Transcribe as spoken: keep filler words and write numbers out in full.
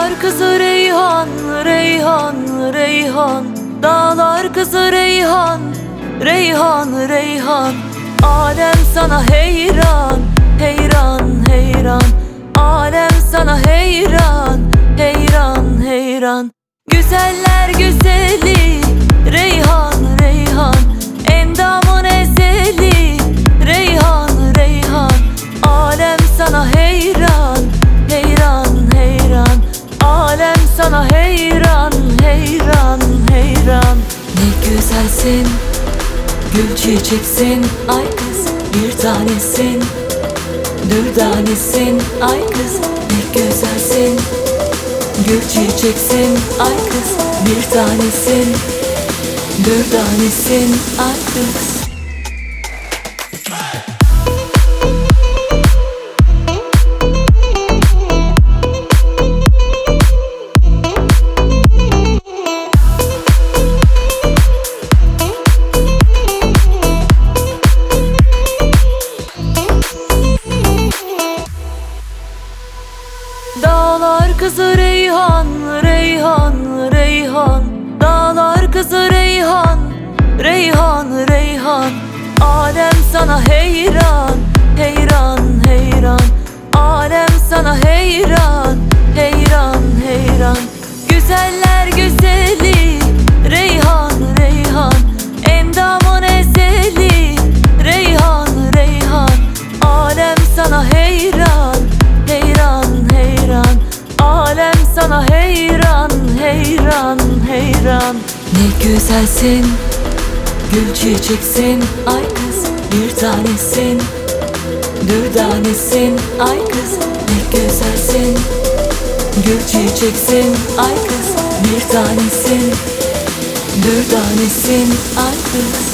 Dağlar kızı Reyhan, Reyhan, Reyhan. Dağlar kızı Reyhan, Reyhan, Reyhan. Alem sana heyran, heyran, heyran. Alem sana heyran, heyran, heyran. Güzeller güzeli Reyhan, Reyhan. Endamın ezeli Reyhan, Reyhan. Alem sana heyran, heyran, heyran. Alem sana heyran, heyran, heyran. Ne güzelsin, gül çiçeksin, ay kız bir tanesin. Dürdanesin, ay kız ne güzelsin. Gül çiçeksin, ay kız bir tanesin. Dürdanesin, ay kız. Dağlar kızı Reyhan, Reyhan, Reyhan. Dağlar kızı Reyhan, Reyhan, Reyhan. Alem sana heyran, heyran, heyran. Alem sana heyran, heyran, heyran. Güzeller güzeli Reyhan, Reyhan. Endamın ezeli Reyhan, Reyhan. Alem sana heyran, heyran, heyran. Alem sana heyran, heyran, heyran. Ne güzelsin, gül çiçeksin, ay kız bir tanesin. Dürdanesin, ay kız ne güzelsin. Gül çiçeksin, ay kız bir tanesin. Dürdanesin, ay kız.